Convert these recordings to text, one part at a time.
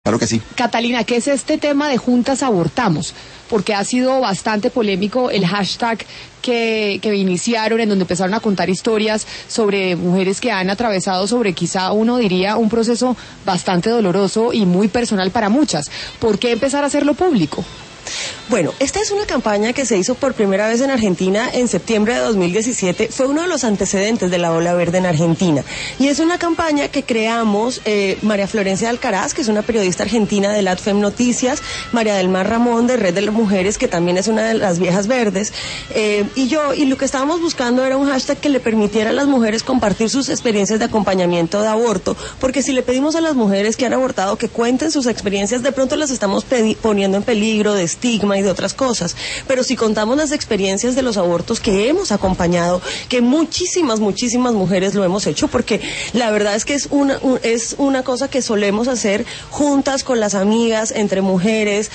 Claro que sí. Catalina, ¿qué es este tema de juntas abortamos? Porque ha sido bastante polémico el hashtag que iniciaron, en donde empezaron a contar historias sobre mujeres que han atravesado sobre, quizá uno diría, un proceso bastante doloroso y muy personal para muchas. ¿Por qué empezar a hacerlo público? Bueno, esta es una campaña que se hizo por primera vez en Argentina en septiembre de 2017. Fue uno de los antecedentes de la Ola Verde en Argentina. Y es una campaña que creamos María Florencia Alcaraz, que es una periodista argentina de LatFem Noticias, María del Mar Ramón, de Red de las Mujeres, que también es una de las viejas verdes, y yo, y lo que estábamos buscando era un hashtag que le permitiera a las mujeres compartir sus experiencias de acompañamiento de aborto, porque si le pedimos a las mujeres que han abortado que cuenten sus experiencias, de pronto las estamos poniendo en peligro de estigma y de otras cosas, pero si contamos las experiencias de los abortos que hemos acompañado, que muchísimas mujeres lo hemos hecho, porque la verdad es que es una cosa que solemos hacer juntas con las amigas, entre mujeres,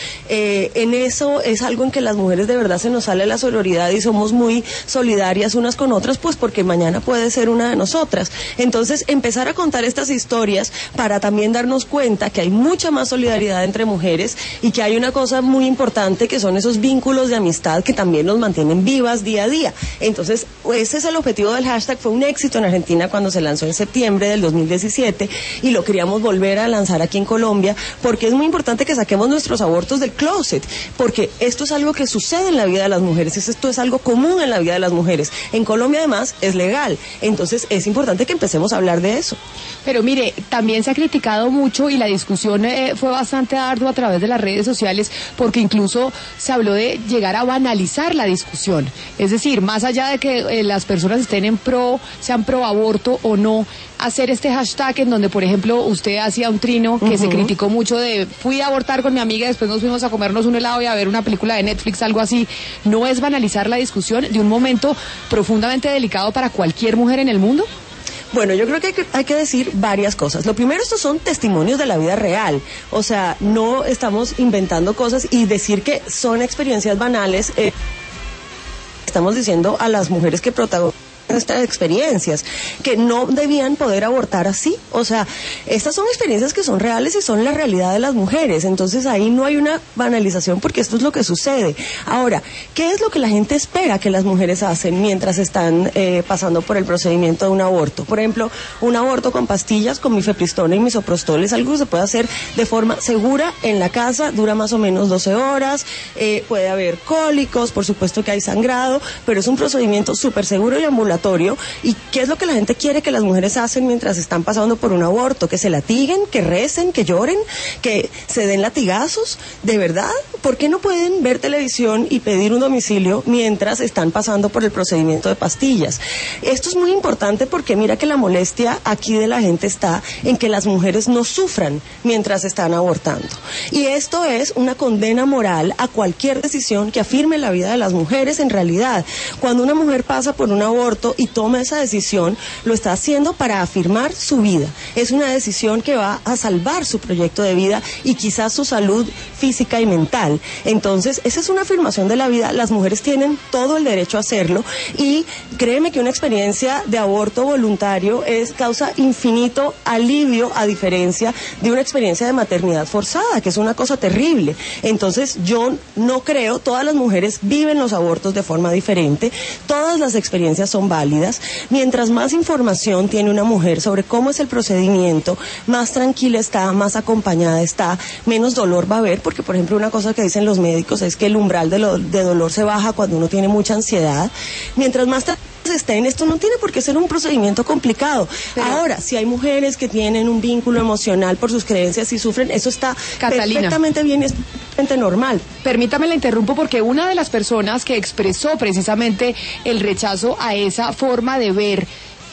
en eso es algo en que las mujeres de verdad se nos sale la sororidad y somos muy solidarias unas con otras, pues porque mañana puede ser una de nosotras. Entonces, empezar a contar estas historias para también darnos cuenta que hay mucha más solidaridad entre mujeres y que hay una cosa muy importante, que son esos vínculos de amistad que también nos mantienen vivas día a día. Entonces, ese es el objetivo del hashtag. Fue un éxito en Argentina cuando se lanzó en septiembre del 2017 y lo queríamos volver a lanzar aquí en Colombia, porque es muy importante que saquemos nuestros abortos del closet, porque esto es algo que sucede en la vida de las mujeres, esto es algo común en la vida de las mujeres. En Colombia además es legal, entonces es importante que empecemos a hablar de eso. Pero mire, también se ha criticado mucho y la discusión fue bastante ardua a través de las redes sociales, porque incluso se habló de llegar a banalizar la discusión. Es decir, más allá de que las personas estén sean pro aborto o no, hacer este hashtag en donde, por ejemplo, usted hacía un trino que se criticó mucho de fui a abortar con mi amiga, después nos fuimos a comernos un helado y a ver una película de Netflix, algo así. ¿No es banalizar la discusión de un momento profundamente delicado para cualquier mujer en el mundo? Bueno, yo creo que hay que decir varias cosas. Lo primero, estos son testimonios de la vida real. O sea, no estamos inventando cosas y decir que son experiencias banales. Estamos diciendo a las mujeres que protagonizan estas experiencias que no debían poder abortar así. O sea, estas son experiencias que son reales y son la realidad de las mujeres. Entonces ahí no hay una banalización, porque esto es lo que sucede. Ahora, ¿qué es lo que la gente espera que las mujeres hacen mientras están pasando por el procedimiento de un aborto? Por ejemplo, un aborto con pastillas, con mifepristona y misoprostol, es algo que se puede hacer de forma segura en la casa, dura más o menos 12 horas, puede haber cólicos, por supuesto que hay sangrado, pero es un procedimiento súper seguro y ambulatorio. ¿Y qué es lo que la gente quiere que las mujeres hacen mientras están pasando por un aborto? Que se latiguen, que recen, que lloren, que se den latigazos. ¿De verdad? ¿Por qué no pueden ver televisión y pedir un domicilio mientras están pasando por el procedimiento de pastillas? Esto es muy importante porque mira que la molestia aquí de la gente está en que las mujeres no sufran mientras están abortando. Y esto es una condena moral a cualquier decisión que afirme la vida de las mujeres en realidad. Cuando una mujer pasa por un aborto y toma esa decisión, lo está haciendo para afirmar su vida. Es una decisión que va a salvar su proyecto de vida y quizás su salud física y mental. Entonces, esa es una afirmación de la vida. Las mujeres tienen todo el derecho a hacerlo y créeme que una experiencia de aborto voluntario causa infinito alivio, a diferencia de una experiencia de maternidad forzada, que es una cosa terrible. Entonces, yo no creo, todas las mujeres viven los abortos de forma diferente, todas las experiencias son válidas. Mientras más información tiene una mujer sobre cómo es el procedimiento, más tranquila está, más acompañada está, menos dolor va a haber, porque por ejemplo una cosa que dicen los médicos es que el umbral de dolor se baja cuando uno tiene mucha ansiedad. Mientras más estén, esto no tiene por qué ser un procedimiento complicado. Pero ahora, si hay mujeres que tienen un vínculo emocional por sus creencias y sufren, eso está perfectamente bien y es perfectamente normal. Permítame la interrumpo, porque una de las personas que expresó precisamente el rechazo a esa forma de ver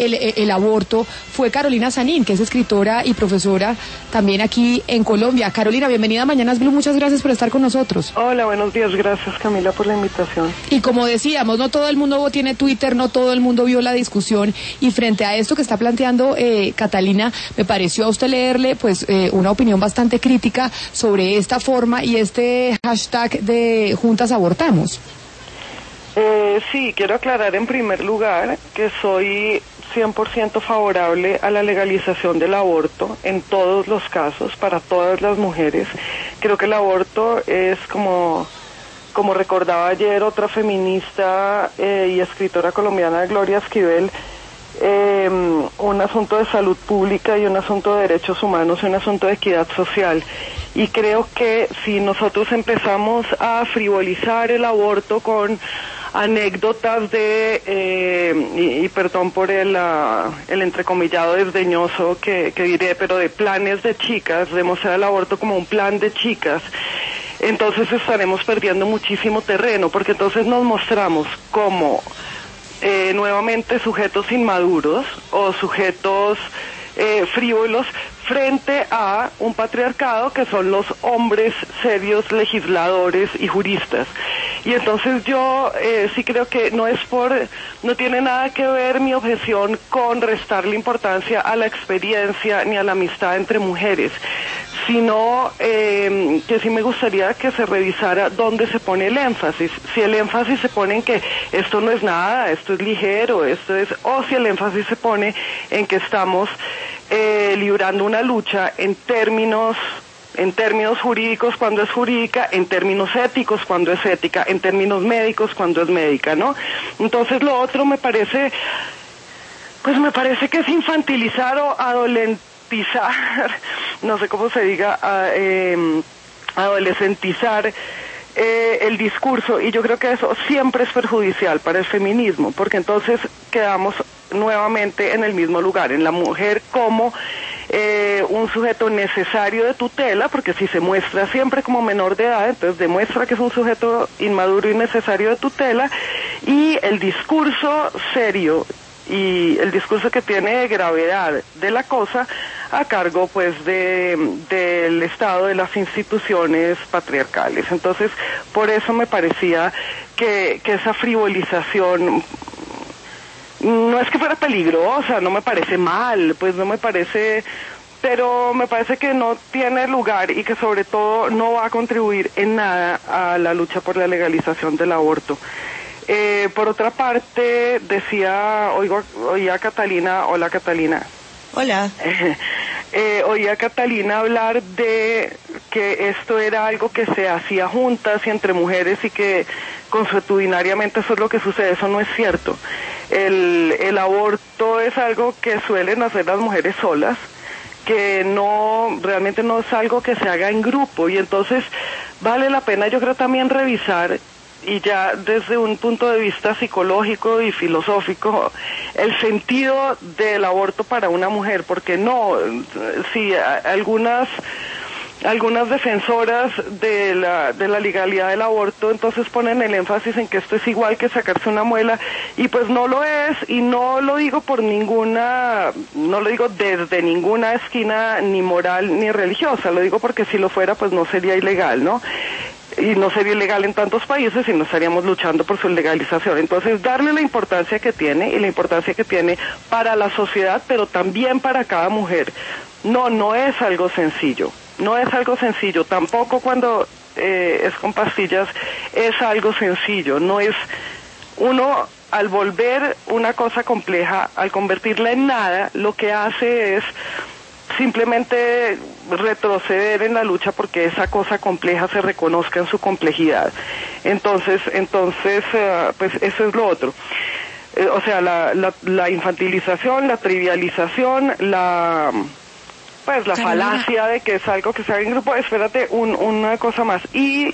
el aborto fue Carolina Sanín, que es escritora y profesora también aquí en Colombia. Carolina, bienvenida a Mañanas Blue, muchas gracias por estar con nosotros. Hola, buenos días, gracias Camila por la invitación. Y como decíamos, no todo el mundo tiene Twitter, no todo el mundo vio la discusión, y frente a esto que está planteando Catalina, me pareció a usted leerle pues una opinión bastante crítica sobre esta forma y este hashtag de Juntas Abortamos. Sí, quiero aclarar en primer lugar que soy 100% favorable a la legalización del aborto en todos los casos, para todas las mujeres. Creo que el aborto es como recordaba ayer otra feminista y escritora colombiana, Gloria Esquivel, un asunto de salud pública y un asunto de derechos humanos y un asunto de equidad social. Y creo que si nosotros empezamos a frivolizar el aborto con anécdotas y perdón por el entrecomillado desdeñoso que diré, pero de planes de chicas, de mostrar el aborto como un plan de chicas, entonces estaremos perdiendo muchísimo terreno, porque entonces nos mostramos como nuevamente sujetos inmaduros o sujetos frívolos frente a un patriarcado que son los hombres serios, legisladores y juristas. Y entonces yo sí creo que no tiene nada que ver mi objeción con restarle importancia a la experiencia ni a la amistad entre mujeres, sino que sí me gustaría que se revisara dónde se pone el énfasis. Si el énfasis se pone en que esto no es nada, esto es ligero, o si el énfasis se pone en que estamos librando una lucha en términos jurídicos cuando es jurídica, en términos éticos cuando es ética, en términos médicos cuando es médica, ¿no? Entonces lo otro me parece que es infantilizar o adolescentizar, no sé cómo se diga, adolescentizar el discurso, y yo creo que eso siempre es perjudicial para el feminismo, porque entonces quedamos nuevamente en el mismo lugar, en la mujer como un sujeto necesario de tutela, porque si se muestra siempre como menor de edad, entonces demuestra que es un sujeto inmaduro y necesario de tutela, y el discurso serio y el discurso que tiene gravedad de la cosa a cargo pues del Estado, de las instituciones patriarcales. Entonces, por eso me parecía que esa frivolización no es que fuera peligrosa, no me parece mal, pues no me parece, pero me parece que no tiene lugar y que sobre todo no va a contribuir en nada a la lucha por la legalización del aborto. Por otra parte, oía a Catalina, hola Catalina. Hola. Oía a Catalina hablar de que esto era algo que se hacía juntas y entre mujeres y que consuetudinariamente eso es lo que sucede. Eso no es cierto. El aborto es algo que suelen hacer las mujeres solas, que realmente no es algo que se haga en grupo, y entonces vale la pena, yo creo, también revisar, y ya desde un punto de vista psicológico y filosófico, el sentido del aborto para una mujer, porque si algunas defensoras de la legalidad del aborto entonces ponen el énfasis en que esto es igual que sacarse una muela, y pues no lo es, y no lo digo desde ninguna esquina ni moral ni religiosa, lo digo porque si lo fuera pues no sería ilegal, ¿no? Y no sería ilegal en tantos países y no estaríamos luchando por su legalización. Entonces, darle la importancia que tiene, y la importancia que tiene para la sociedad, pero también para cada mujer. No es algo sencillo. No es algo sencillo. Tampoco cuando es con pastillas es algo sencillo. No es uno, al volver una cosa compleja, al convertirla en nada, lo que hace es simplemente retroceder en la lucha porque esa cosa compleja se reconozca en su complejidad. Entonces, pues eso es lo otro. O sea, la infantilización, la trivialización, la falacia de que es algo que se haga en grupo. Espérate, una cosa más. Y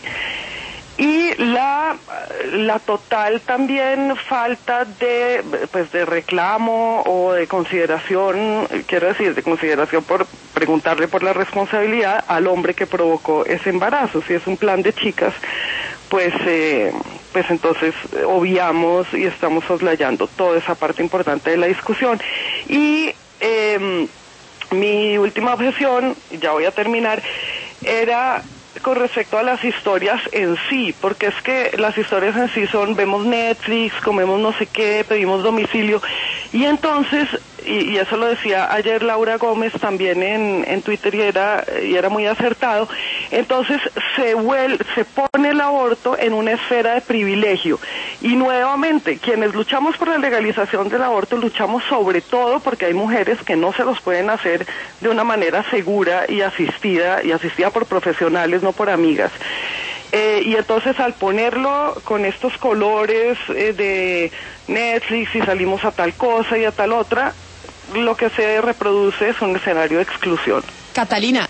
la total también falta de reclamo o de consideración, quiero decir, de consideración por preguntarle por la responsabilidad al hombre que provocó ese embarazo. Si es un plan de chicas, pues entonces obviamos y estamos soslayando toda esa parte importante de la discusión. Y mi última objeción, ya voy a terminar, era con respecto a las historias en sí, porque es que las historias en sí vemos Netflix, comemos no sé qué, pedimos domicilio, y entonces y eso lo decía ayer Laura Gómez también en Twitter y era muy acertado, entonces se pone el aborto en una esfera de privilegio. Y nuevamente, quienes luchamos por la legalización del aborto, luchamos sobre todo porque hay mujeres que no se los pueden hacer de una manera segura y asistida por profesionales, no por amigas. Y entonces al ponerlo con estos colores de Netflix y salimos a tal cosa y a tal otra, lo que se reproduce es un escenario de exclusión. Catalina,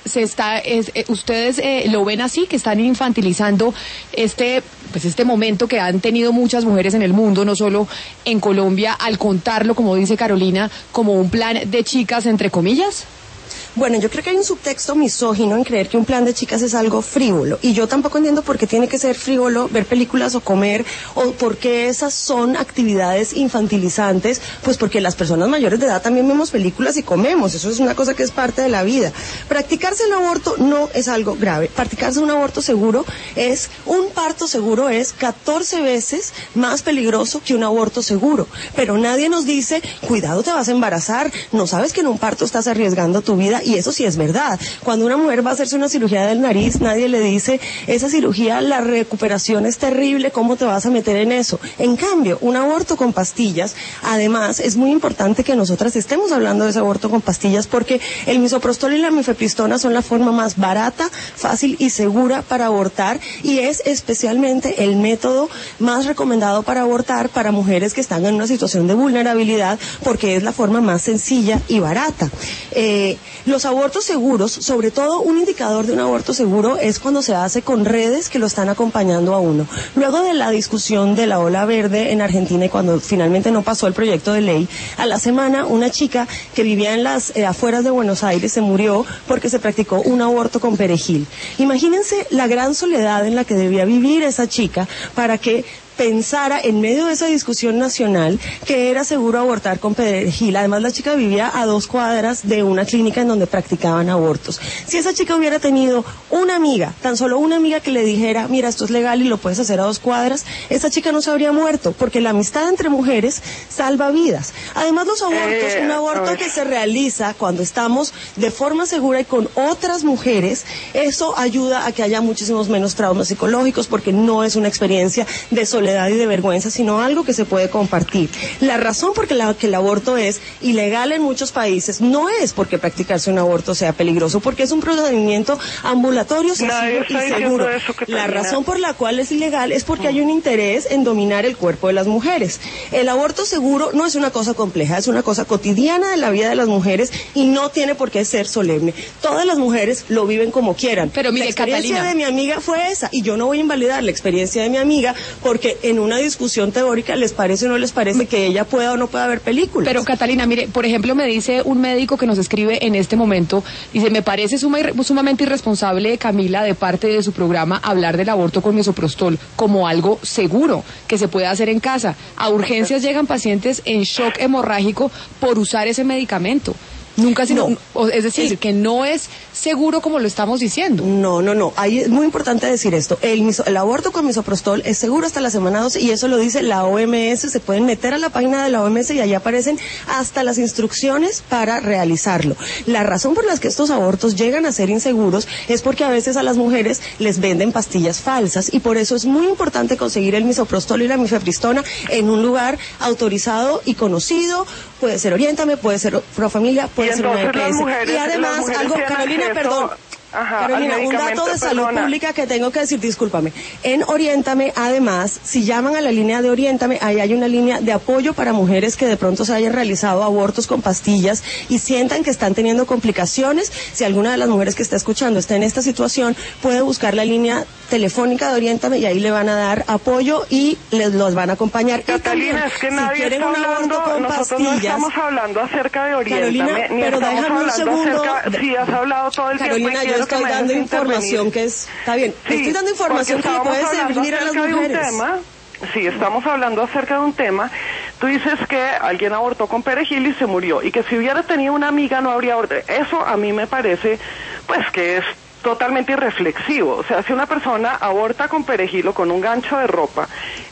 ustedes lo ven así, que están infantilizando este momento que han tenido muchas mujeres en el mundo, no solo en Colombia, al contarlo, como dice Carolina, como un plan de chicas, entre comillas? Bueno, yo creo que hay un subtexto misógino en creer que un plan de chicas es algo frívolo, y yo tampoco entiendo por qué tiene que ser frívolo ver películas o comer, o por qué esas son actividades infantilizantes, pues porque las personas mayores de edad también vemos películas y comemos, eso es una cosa que es parte de la vida. Practicarse el aborto no es algo grave, practicarse un aborto seguro un parto seguro es 14 veces más peligroso que un aborto seguro, pero nadie nos dice, cuidado, te vas a embarazar, no sabes que en un parto estás arriesgando tu vida. Y eso sí es verdad. Cuando una mujer va a hacerse una cirugía del nariz, nadie le dice, esa cirugía, la recuperación es terrible, ¿cómo te vas a meter en eso? En cambio, un aborto con pastillas, además, es muy importante que nosotras estemos hablando de ese aborto con pastillas, porque el misoprostol y la mifepristona son la forma más barata, fácil y segura para abortar, y es especialmente el método más recomendado para abortar para mujeres que están en una situación de vulnerabilidad, porque es la forma más sencilla y barata. Los abortos seguros, sobre todo un indicador de un aborto seguro es cuando se hace con redes que lo están acompañando a uno. Luego de la discusión de la ola verde en Argentina y cuando finalmente no pasó el proyecto de ley, a la semana una chica que vivía en las afueras de Buenos Aires se murió porque se practicó un aborto con perejil. Imagínense la gran soledad en la que debía vivir esa chica para que pensara en medio de esa discusión nacional que era seguro abortar con perejil. Además, la chica vivía a 2 cuadras de una clínica en donde practicaban abortos. Si esa chica hubiera tenido una amiga, tan solo una amiga que le dijera, mira, esto es legal y lo puedes hacer a 2 cuadras, esa chica no se habría muerto, porque la amistad entre mujeres salva vidas. Además, los abortos, un aborto que se realiza cuando estamos de forma segura y con otras mujeres, eso ayuda a que haya muchísimos menos traumas psicológicos, porque no es una experiencia de soledad y de vergüenza, sino algo que se puede compartir. La razón por que el aborto es ilegal en muchos países no es porque practicarse un aborto sea peligroso, porque es un procedimiento ambulatorio, sencillo y seguro. La razón por la cual es ilegal es porque hay un interés en dominar el cuerpo de las mujeres. El aborto seguro no es una cosa compleja, es una cosa cotidiana de la vida de las mujeres y no tiene por qué ser solemne. Todas las mujeres lo viven como quieran. Pero mire, la experiencia Catalina, de mi amiga fue esa, y yo no voy a invalidar la experiencia de mi amiga porque en una discusión teórica les parece o no les parece que ella pueda o no pueda ver películas. Pero Catalina, mire, por ejemplo, me dice un médico que nos escribe en este momento, dice, me parece sumamente irresponsable, Camila, de parte de su programa, hablar del aborto con misoprostol como algo seguro, que se puede hacer en casa. A urgencias llegan pacientes en shock hemorrágico por usar ese medicamento. Nunca, sino, no. Es decir, que no es seguro como lo estamos diciendo. No. Ahí es muy importante decir esto. El aborto con misoprostol es seguro hasta la semana 12 y eso lo dice la OMS. Se pueden meter a la página de la OMS y allí aparecen hasta las instrucciones para realizarlo. La razón por la que estos abortos llegan a ser inseguros es porque a veces a las mujeres les venden pastillas falsas y por eso es muy importante conseguir el misoprostol y la mifepristona en un lugar autorizado y conocido. Puede ser Oriéntame, puede ser Profamilia, puede ser una EPS. Y además, algo, Carolina, perdón. Carolina, un dato de salud pública que tengo que decir, discúlpame. En Oriéntame, además, si llaman a la línea de Oriéntame, ahí hay una línea de apoyo para mujeres que de pronto se hayan realizado abortos con pastillas y sientan que están teniendo complicaciones. Si alguna de las mujeres que está escuchando está en esta situación, puede buscar la línea telefónica de Oriéntame y ahí le van a dar apoyo y los van a acompañar. Catalina, y también, es que nadie está hablando, nosotros no estamos hablando acerca de Oriéntame, Carolina, ni pero estamos déjame un segundo. sí, has hablado todo el Carolina, tiempo. Yo estoy dando información que es, está bien, sí, estoy dando información que puede servir a las mujeres. Sí, estamos hablando acerca de un tema. Tú dices que alguien abortó con perejil y se murió, y que si hubiera tenido una amiga no habría abortado. Eso a mí me parece, pues, que es totalmente irreflexivo. O sea, si una persona aborta con perejil o con un gancho de ropa,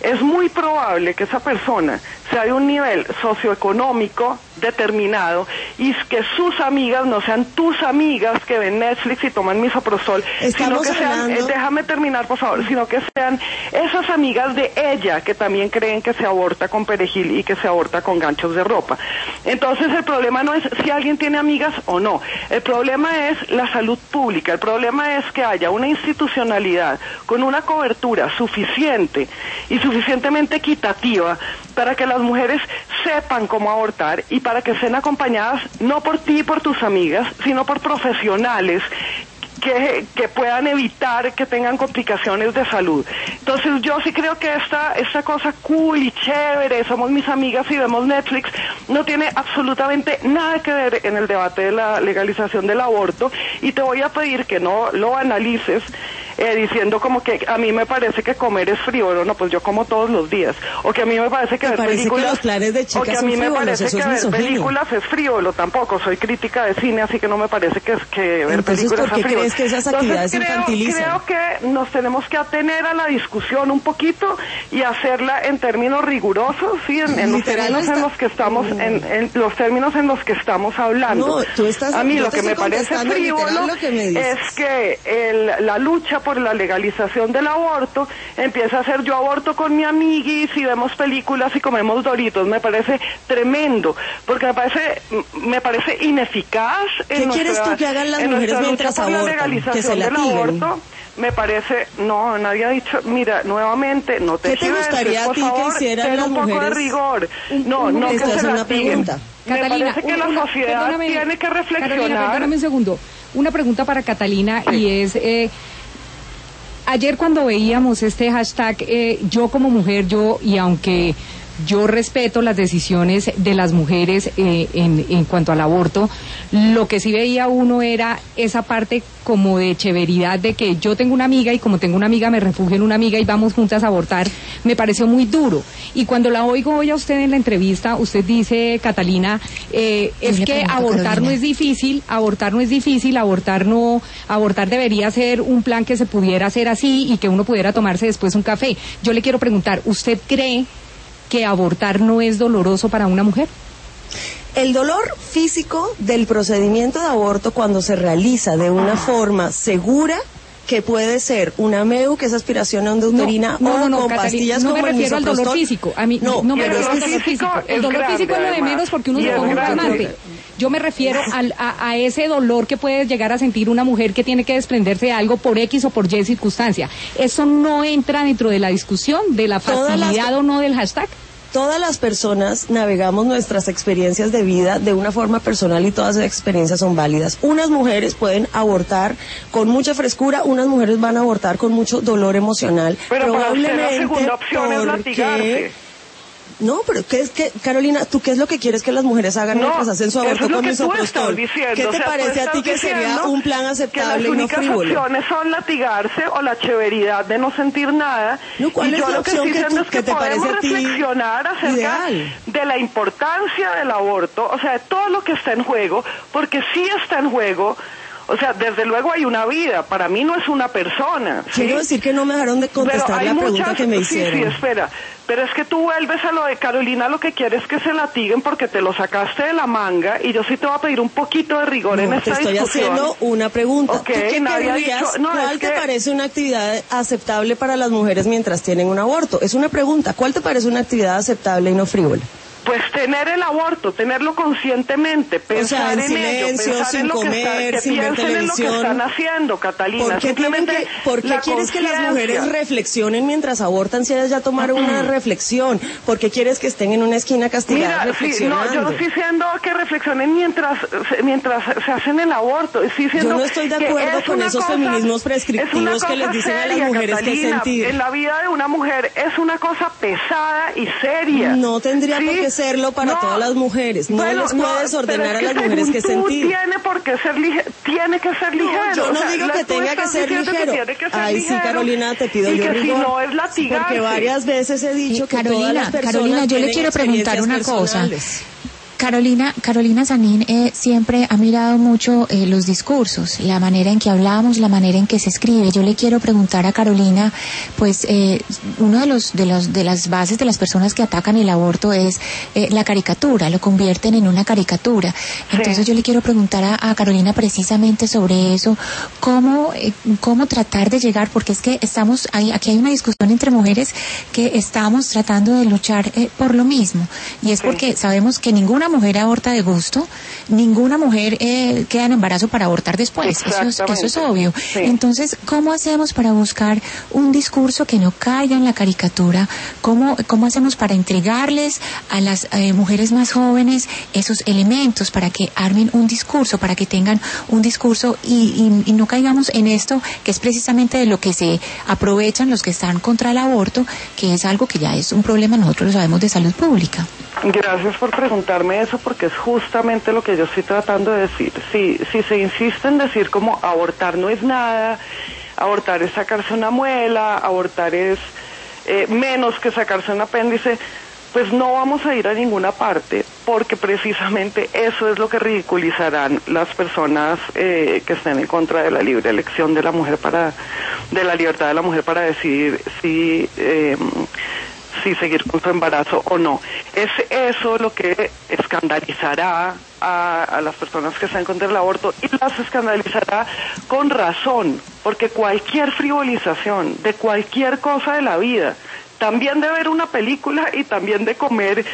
es muy probable que esa persona sea de un nivel socioeconómico determinado y que sus amigas no sean tus amigas que ven Netflix y toman misoprostol, sino que sean, déjame terminar por favor, sino que sean esas amigas de ella que también creen que se aborta con perejil y que se aborta con ganchos de ropa. Entonces el problema no es si alguien tiene amigas o no, el problema es la salud pública, el problema es que haya una institucionalidad con una cobertura suficiente y suficientemente equitativa para que las mujeres sepan cómo abortar y para que estén acompañadas no por ti y por tus amigas, sino por profesionales que puedan evitar que tengan complicaciones de salud. Entonces yo sí creo que esta cosa cool y chévere, somos mis amigas y vemos Netflix, no tiene absolutamente nada que ver en el debate de la legalización del aborto, y te voy a pedir que no lo analices diciendo como que a mí me parece que comer es frívolo. No, pues yo como todos los días, o que a mí me parece que ver películas, que los planes de chicas o que a mí me parece que ver películas es frívolo. Tampoco soy crítica de cine, así que no me parece que ver entonces, películas ¿por qué es frívolo? crees que esas actividades infantilizan? Creo que nos tenemos que atener a la discusión un poquito y hacerla en términos rigurosos, sí, en los términos en los que estamos, en los términos en los que estamos hablando. No, tú estás, a mí lo que me parece frívolo es que la lucha por la legalización del aborto empieza a ser yo aborto con mi amiguis y vemos películas y comemos Doritos. Me parece tremendo, porque me parece ineficaz. ¿Qué quieres tú que hagan las mujeres mientras abortan? ¿Que se latiguen? Me parece, no, nadie ha dicho, mira, nuevamente, no te ¿Qué te gustaría a ti que hicieran las mujeres? Un poco de rigor. No que se latiguen. Catalina, me parece que la sociedad tiene que reflexionar. Catalina, perdóname un segundo. Una pregunta para Catalina, sí. Y es, ayer cuando veíamos este hashtag, yo como mujer, y aunque yo respeto las decisiones de las mujeres en cuanto al aborto, lo que sí veía uno era esa parte como de chéveridad de que yo tengo una amiga y como tengo una amiga me refugio en una amiga y vamos juntas a abortar. Me pareció muy duro. Y cuando la oigo hoy a usted en la entrevista, usted dice, Catalina, es que abortar no es difícil, abortar debería ser un plan que se pudiera hacer así y que uno pudiera tomarse después un café. Yo le quiero preguntar, ¿usted cree que abortar no es doloroso para una mujer? El dolor físico del procedimiento de aborto, cuando se realiza de una forma segura, que puede ser una MEU, que es aspiración endouterina, o con Catalina, pastillas como el misoprostol. No me refiero al dolor físico. A mí no me refiero al dolor físico. El dolor físico es lo de menos porque uno se ponga un calmante. Yo me refiero a ese dolor que puede llegar a sentir una mujer que tiene que desprenderse de algo por X o por Y circunstancia. ¿Eso no entra dentro de la discusión de la facilidad o no del hashtag? Todas las personas navegamos nuestras experiencias de vida de una forma personal y todas esas experiencias son válidas. Unas mujeres pueden abortar con mucha frescura, unas mujeres van a abortar con mucho dolor emocional. Pero probablemente para usted la segunda opción es latigarse. No, pero Carolina, ¿tú qué es lo que quieres que las mujeres hagan mientras hacen su aborto con misoprostol? ¿Qué te parece a ti que sería un plan aceptable y no frívolo? Que las únicas opciones son latigarse o la chéveridad de no sentir nada. No, ¿cuál es la opción que te parece a ti reflexionar acerca de la importancia del aborto, o sea, de todo lo que está en juego, porque sí está en juego. O sea, desde luego hay una vida, para mí no es una persona. ¿Sí? Quiero decir que no me dejaron de contestar la pregunta que me hicieron. Sí, espera. Pero es que tú vuelves a lo de Carolina, lo que quieres es que se latiguen porque te lo sacaste de la manga, y yo sí te voy a pedir un poquito de rigor en esta discusión. Te estoy haciendo una pregunta. Okay, ¿Tú qué querrías? ¿Cuál te parece una actividad aceptable para las mujeres mientras tienen un aborto? Es una pregunta. ¿Cuál te parece una actividad aceptable y no frívola? Pues tener el aborto, tenerlo conscientemente, pensar en silencio, ello, pensar sin comer, sin ver televisión. En lo que están haciendo, Catalina. ¿Por qué quieres que las mujeres reflexionen mientras abortan si ellas ya tomaron una reflexión? ¿Por qué quieres que estén en una esquina castigadas reflexionando? Yo no estoy diciendo que reflexionen mientras se hacen el esto. Yo no estoy de acuerdo con esos feminismos prescriptivos que les dicen a las mujeres qué sentir. En la vida de una mujer es una cosa pesada y seria. No tendría por qué serlo para todas las mujeres. No les puedes ordenar a las mujeres qué sentir. Tiene que ser ligero. Yo no digo que tenga que ser ligero. Ay, sí, Carolina, te pido yo rigor. Si no es latigarse. Porque varias veces he dicho que todas las personas Carolina, yo le quiero preguntar una cosa. Carolina Sanín siempre ha mirado mucho los discursos, la manera en que hablamos, la manera en que se escribe. Yo le quiero preguntar a Carolina, pues uno de las bases de las personas que atacan el aborto es la caricatura, lo convierten en una caricatura. Entonces yo le quiero preguntar a Carolina precisamente sobre eso, cómo tratar de llegar, porque es que aquí hay una discusión entre mujeres que estamos tratando de luchar por lo mismo, y es porque sabemos que ninguna mujer aborta de gusto, ninguna mujer queda en embarazo para abortar después, eso es obvio. Sí. Entonces, ¿cómo hacemos para buscar un discurso que no caiga en la caricatura? ¿Cómo hacemos para entregarles a las mujeres más jóvenes esos elementos para que armen un discurso, para que tengan un discurso y no caigamos en esto que es precisamente de lo que se aprovechan los que están contra el aborto, que es algo que ya es un problema, nosotros lo sabemos, de salud pública? Gracias por preguntarme eso, porque es justamente lo que yo estoy tratando de decir. Si se insiste en decir como abortar no es nada, abortar es sacarse una muela, abortar es menos que sacarse un apéndice, pues no vamos a ir a ninguna parte, porque precisamente eso es lo que ridiculizarán las personas que estén en contra de la libre elección de la mujer de la libertad de la mujer para decidir si seguir con su embarazo o no. Es eso lo que escandalizará a las personas que están contra el aborto, y las escandalizará con razón, porque cualquier frivolización de cualquier cosa de la vida, también de ver una película y también de comer,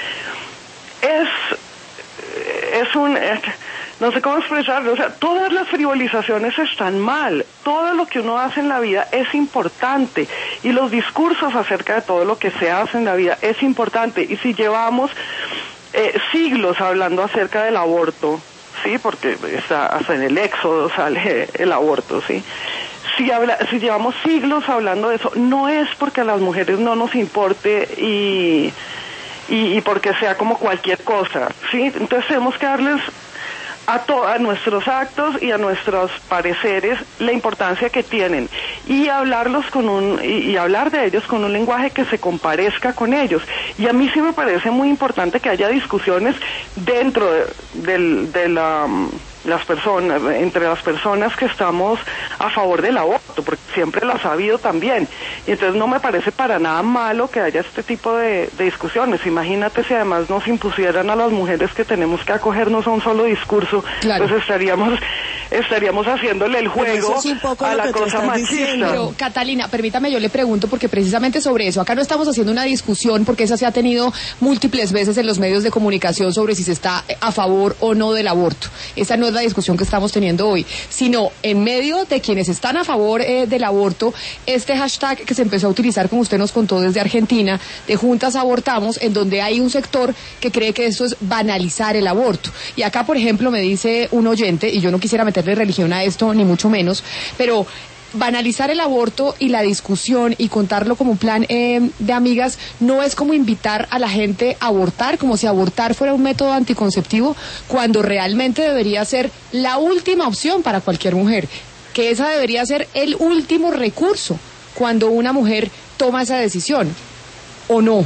no sé cómo expresarlo, o sea, todas las frivolizaciones están mal, todo lo que uno hace en la vida es importante, y los discursos acerca de todo lo que se hace en la vida es importante, y si llevamos siglos hablando acerca del aborto, sí, porque hasta en el Éxodo sale el aborto, sí. Si llevamos siglos hablando de eso, no es porque a las mujeres no nos importe y porque sea como cualquier cosa, ¿sí? Entonces tenemos que darles a nuestros actos y a nuestros pareceres la importancia que tienen, y hablarlos y hablar de ellos con un lenguaje que se comparezca con ellos. Y a mí sí me parece muy importante que haya discusiones dentro de las personas, entre las personas que estamos a favor del aborto, porque siempre las ha habido también, y entonces no me parece para nada malo que haya este tipo de discusiones. Imagínate si además nos impusieran a las mujeres que tenemos que acogernos a un solo discurso, claro, pues estaríamos haciéndole el juego a la cosa machista. Pero Catalina, permítame, yo le pregunto, porque precisamente sobre eso, acá no estamos haciendo una discusión, porque esa se ha tenido múltiples veces en los medios de comunicación sobre si se está a favor o no del aborto. Esa no es la discusión que estamos teniendo hoy, sino en medio de quienes están a favor del aborto, este hashtag que se empezó a utilizar, como usted nos contó desde Argentina, de Juntas Abortamos, en donde hay un sector que cree que esto es banalizar el aborto. Y acá, por ejemplo, me dice un oyente, y yo no quisiera meterle religión a esto, ni mucho menos, pero banalizar el aborto y la discusión y contarlo como un plan de amigas no es como invitar a la gente a abortar, como si abortar fuera un método anticonceptivo, cuando realmente debería ser la última opción para cualquier mujer, que esa debería ser el último recurso cuando una mujer toma esa decisión, ¿o no?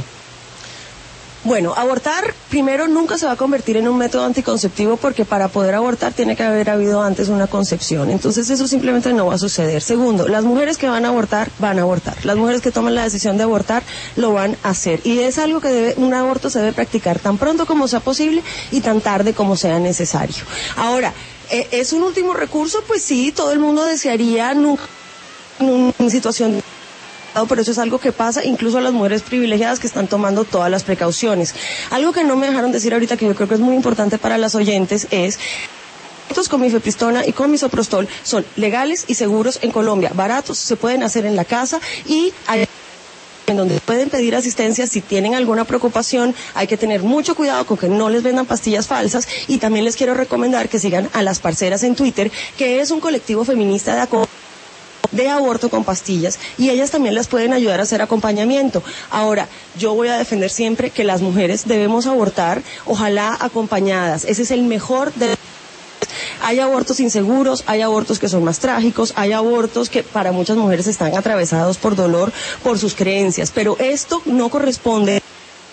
Bueno, abortar, primero, nunca se va a convertir en un método anticonceptivo, porque para poder abortar tiene que haber habido antes una concepción. Entonces eso simplemente no va a suceder. Segundo, las mujeres que van a abortar, van a abortar. Las mujeres que toman la decisión de abortar, lo van a hacer. Y es algo que un aborto se debe practicar tan pronto como sea posible y tan tarde como sea necesario. Ahora, ¿es un último recurso? Pues sí, todo el mundo desearía nunca en una situación, pero eso es algo que pasa incluso a las mujeres privilegiadas que están tomando todas las precauciones. Algo que no me dejaron decir ahorita, que yo creo que es muy importante para las oyentes, es con mifepristona y con misoprostol son legales y seguros en Colombia, baratos, se pueden hacer en la casa, y hay en donde pueden pedir asistencia si tienen alguna preocupación. Hay que tener mucho cuidado con que no les vendan pastillas falsas, y también les quiero recomendar que sigan a Las Parceras en Twitter, que es un colectivo feminista de aborto con pastillas, y ellas también las pueden ayudar a hacer acompañamiento. Ahora, yo voy a defender siempre que las mujeres debemos abortar, ojalá acompañadas. Ese es el mejor de... Hay abortos inseguros, hay abortos que son más trágicos, hay abortos que para muchas mujeres están atravesados por dolor, por sus creencias, pero esto no corresponde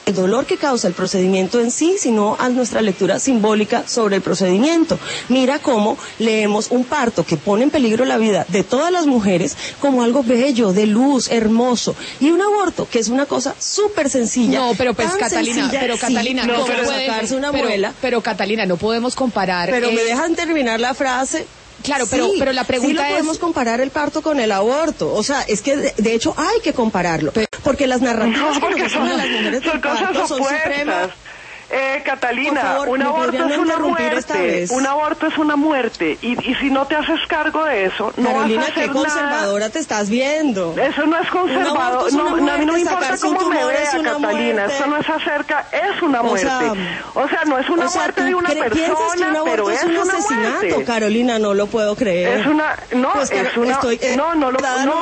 el dolor que causa el procedimiento en sí, sino a nuestra lectura simbólica sobre el procedimiento. Mira cómo leemos un parto que pone en peligro la vida de todas las mujeres como algo bello, de luz, hermoso, y un aborto que es una cosa súper sencilla. No, pero pues Catalina, no, pero sacarse una muela. Pero Catalina, no podemos comparar. Pero me dejan terminar la frase. Claro, pero la pregunta sí lo podemos comparar el parto con el aborto. O sea, es que de hecho hay que compararlo. Porque las narrativas que nos hacen a las mujeres del parto son supremas. Catalina, favor, un aborto es una muerte. Un aborto es una muerte. Y si no te haces cargo de eso, no Carolina, vas a hacer qué conservadora nada. te estás viendo. Eso no es conservador. No, a mí no me importa cómo me vea, Catalina. Muerte. Eso no es acerca, es una muerte. O sea, no es una muerte de una persona, que un pero es un una asesinato, muerte. Carolina, no lo puedo creer. Es una, no, pues, es una, estoy, no, de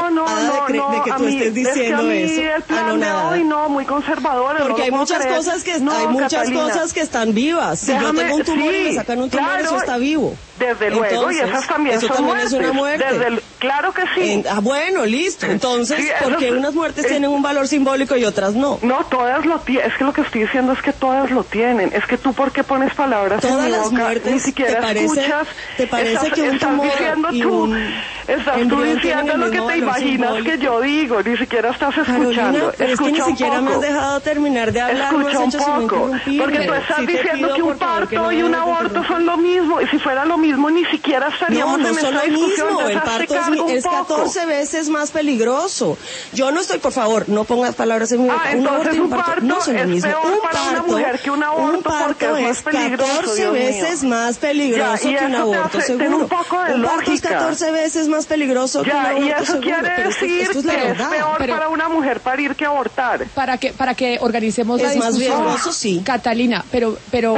que tú estés diciendo eso. El plan de hoy no, muy conservadora. Porque hay muchas cosas que están vivas. Si yo tengo un tumor y me sacan un tumor, eso está vivo. Desde luego, y esas también son muertes. Es una muerte. Claro que sí. Bueno, listo. Entonces, sí, ¿por qué unas muertes tienen un valor simbólico y otras no? No, todas lo tienen. Es que lo que estoy diciendo es que todas lo tienen. Es que tú, ¿por qué pones palabras todas en mi boca? Muertes, ni siquiera escuchas. ¿Te parece que un tumor estás tú diciendo lo que te imaginas simbólico que yo digo? Ni siquiera estás escuchando. Carolina, pero es que ni siquiera me has dejado terminar de hablar. Escucha un poco. Porque tú estás diciendo que un parto y un aborto son lo mismo. Y si fuera lo mismo, ni siquiera estaríamos en esta discusión. No, el parto es 14 veces más peligroso. Yo no estoy, por favor, no pongas palabras en mi boca. Entonces un parto no son lo es mismo. peor para una mujer que un aborto porque es más peligroso. 14 veces más peligroso que un aborto seguro. Un poco de parto es 14 veces más peligroso que un aborto seguro. Y eso quiere decir que es peor para una mujer parir que abortar. Para que organicemos la discusión. Es más riesgoso, sí. Catalina, pero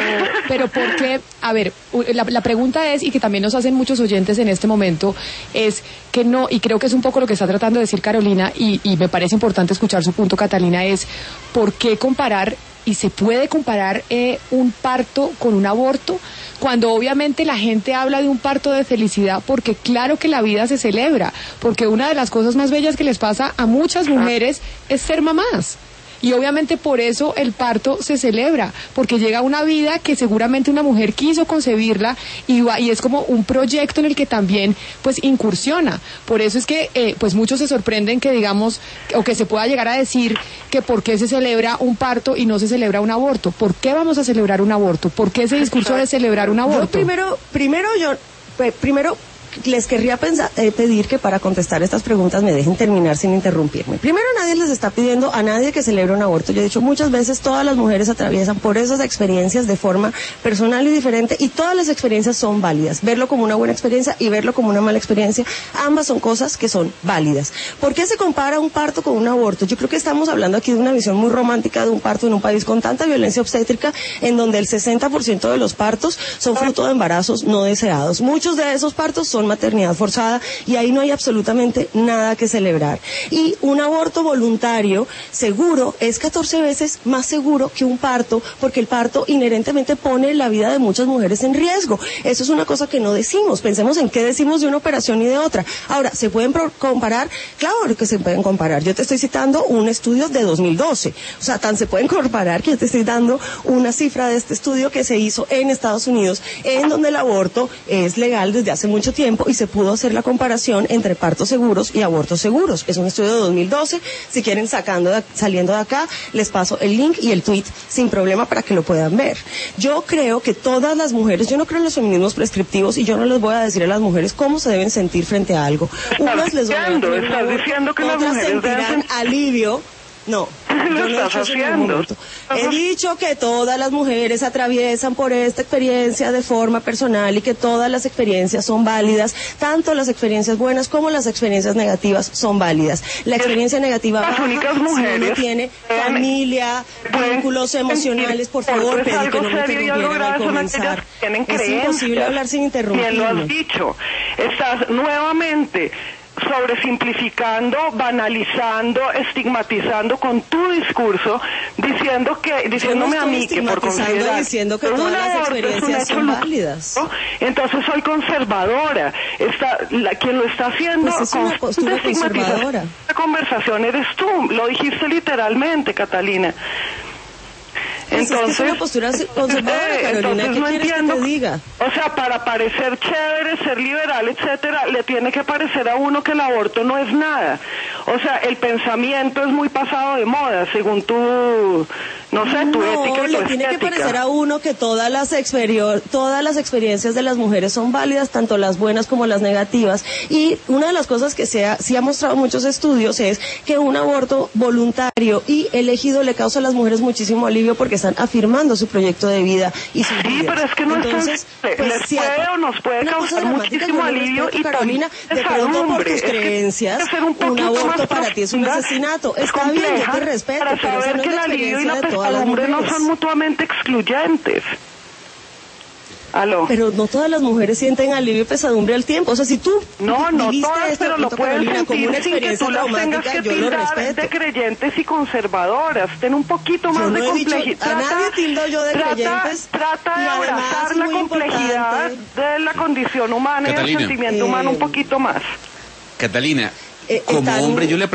¿por qué? A ver, la pregunta es, y que también nos hacen muchos oyentes en este momento, es que no, y creo que es un poco lo que está tratando de decir Carolina, y me parece importante escuchar su punto, Catalina, es ¿por qué comparar, y se puede comparar un parto con un aborto, cuando obviamente la gente habla de un parto de felicidad, porque claro que la vida se celebra, porque una de las cosas más bellas que les pasa a muchas mujeres es ser mamás? Y obviamente por eso el parto se celebra, porque llega una vida que seguramente una mujer quiso concebirla y es como un proyecto en el que también pues incursiona. Por eso es que pues muchos se sorprenden que digamos, o que se pueda llegar a decir que por qué se celebra un parto y no se celebra un aborto. ¿Por qué vamos a celebrar un aborto? ¿Por qué ese discurso de celebrar un aborto? Yo primero les querría pedir que para contestar estas preguntas me dejen terminar sin interrumpirme. Primero, nadie les está pidiendo a nadie que celebre un aborto. Yo he dicho muchas veces, todas las mujeres atraviesan por esas experiencias de forma personal y diferente, y todas las experiencias son válidas. Verlo como una buena experiencia y verlo como una mala experiencia, ambas son cosas que son válidas. ¿Por qué se compara un parto con un aborto? Yo creo que estamos hablando aquí de una visión muy romántica de un parto en un país con tanta violencia obstétrica, en donde el 60% de los partos son fruto de embarazos no deseados. Muchos de esos partos son maternidad forzada, y ahí no hay absolutamente nada que celebrar. Y un aborto voluntario seguro es 14 veces más seguro que un parto, porque el parto inherentemente pone la vida de muchas mujeres en riesgo. Eso es una cosa que no decimos. Pensemos en qué decimos de una operación y de otra. Ahora, ¿se pueden comparar? Claro que se pueden comparar. Yo te estoy citando un estudio de 2012. O sea, tan se pueden comparar que yo te estoy dando una cifra de este estudio que se hizo en Estados Unidos, en donde el aborto es legal desde hace mucho tiempo, y se pudo hacer la comparación entre partos seguros y abortos seguros. Es un estudio de 2012. Si quieren saliendo de acá, les paso el link y el tweet sin problema para que lo puedan ver. Yo creo que todas las mujeres, yo no creo en los feminismos prescriptivos, y yo no les voy a decir a las mujeres cómo se deben sentir frente a algo. Unas les van a diciendo que otras sentirán alivio. No, yo no he dicho eso en ningún momento. He dicho que todas las mujeres atraviesan por esta experiencia de forma personal, y que todas las experiencias son válidas, tanto las experiencias buenas como las experiencias negativas son válidas. La experiencia negativa las únicas mujeres si uno tiene familia, vínculos emocionales, por favor, pedí que no me interrumpieran al comenzar. Es imposible hablar sin interrumpirme. Bien lo has dicho. Estás nuevamente sobresimplificando, banalizando, estigmatizando con tu discurso, diciéndome a mí que por considerar diciendo que todas las experiencias son válidas. Entonces soy conservadora. Quien lo está haciendo pues es una postura conservadora. La conversación eres tú, lo dijiste literalmente, Catalina. Entonces, es una postura conservadora, Carolina, ¿qué no quieres entiendo, que te diga? O sea, para parecer chévere, ser liberal, etcétera, le tiene que parecer a uno que el aborto no es nada. O sea, el pensamiento es muy pasado de moda, según tu, no sé, tu ética y tu le tiene que estética. parecer a uno que todas las experiencias de las mujeres son válidas, tanto las buenas como las negativas. Y una de las cosas que sí ha mostrado muchos estudios es que un aborto voluntario y elegido le causa a las mujeres muchísimo alivio porque están afirmando su proyecto de vida y su vida. Sí, pero es que no Entonces, es tan, les puede o nos puede causar muchísimo alivio y Carolina, de pronto por tus creencias, un aborto para ti es un asesinato. Está bien, yo te respeto, para pero saber no que es el la alivio y la experiencia de todas las pesadumbre no mujeres. son mutuamente excluyentes. ¿Aló? Pero no todas las mujeres sienten alivio y pesadumbre al tiempo. O sea, si tú no viviste todas, esto pero lo pronto, pueden Carolina, como una sentir sin que experiencia tú las tengas traumática, que yo lo tildar respeto. de creyentes y conservadoras. Ten un poquito más Yo no de he dicho, complejidad. a nadie tildo yo de creyentes. Trata de y además abrazar es la muy complejidad importante. de la condición humana y Catalina. del sentimiento humano un poquito más. Catalina, como hombre yo le